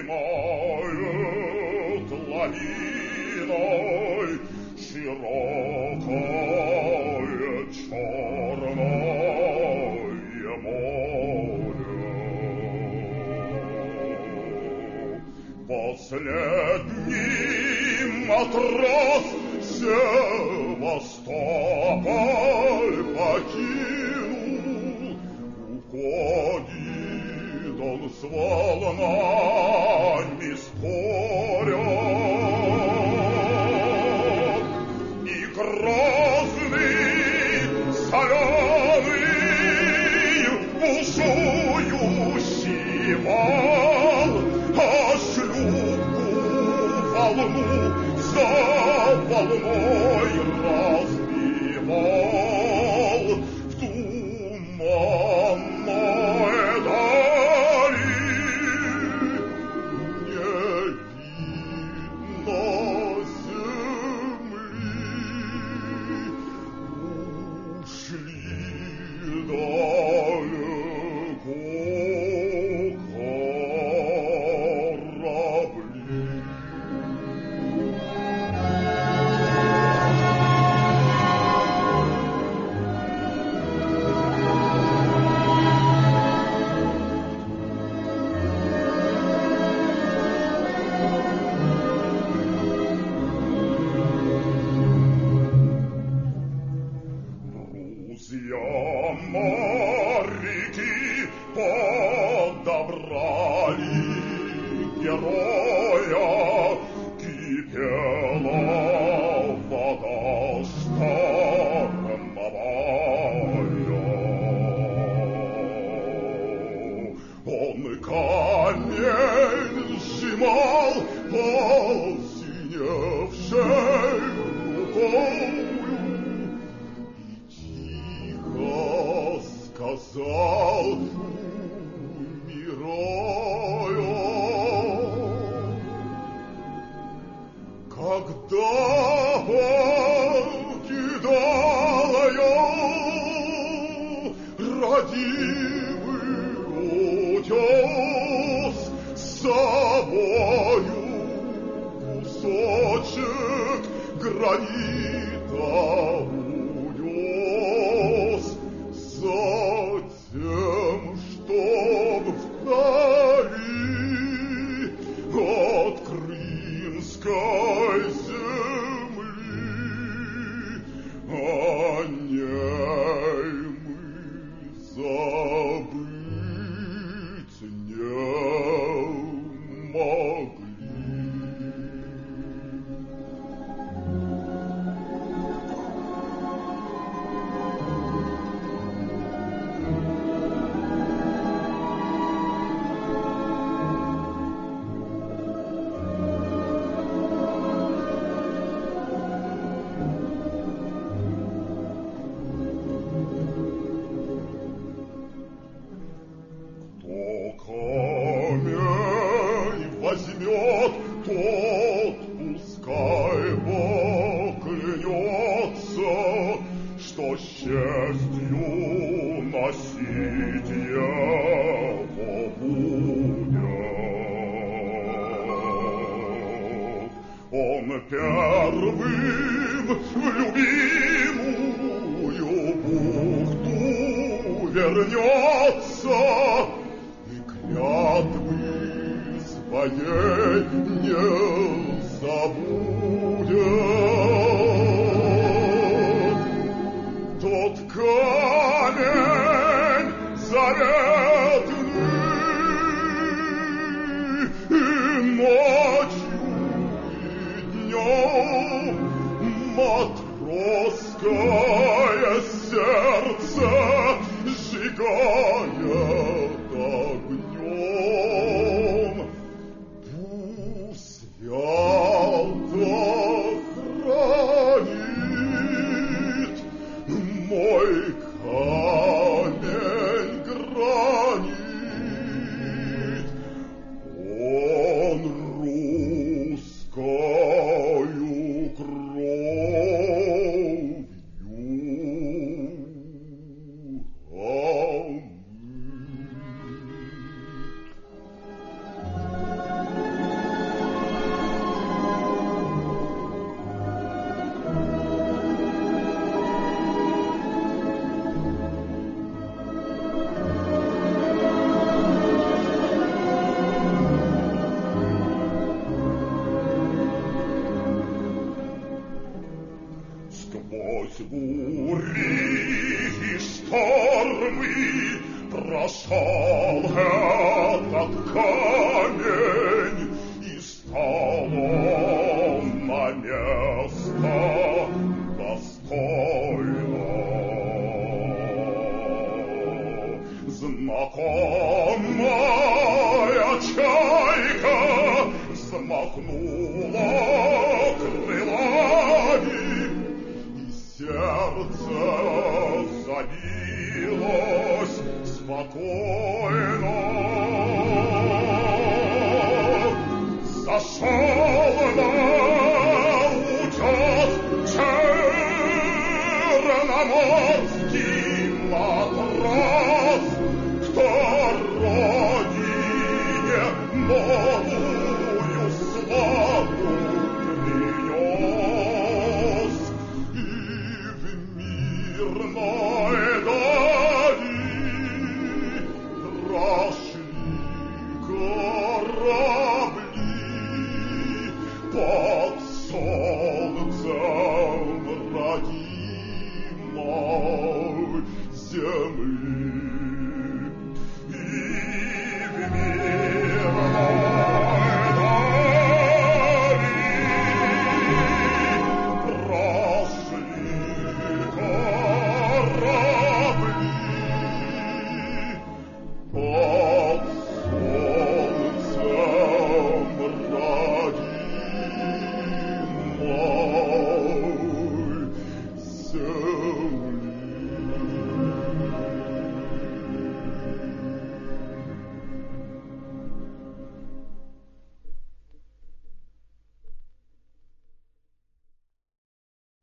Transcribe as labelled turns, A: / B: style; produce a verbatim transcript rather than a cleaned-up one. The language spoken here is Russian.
A: поднимает лавиной широкое черное море. Последний матрос Севастополь покинул, уходит он с волнами споря, и грозный, соленый, бушующий вал, а шлюпку волну за волной разбивал в туманной дали. Не видно земли, ушли далеко корабли. Друзья моряки подобрали героя, кипела вода штормовая. Он камень сжимал посиневшей рукою и сказал, умирая: когда покидала я родимый утес, с собою кусочек гранита унес, затем, чтоб вдали от крымской земли о ней мы забыть не могли. Возьмет, тот пускай поклянется, что счастью носить его будет. Он первым в любимую бухту вернется и клятвы своей не забудет. Тот камень заветный и ночью, и днем матросское сердце сжигает огнем. Свято взмахнула крылами, и сердце забилось спокойно. Зашел на утес черноморский матрос, кто родине новую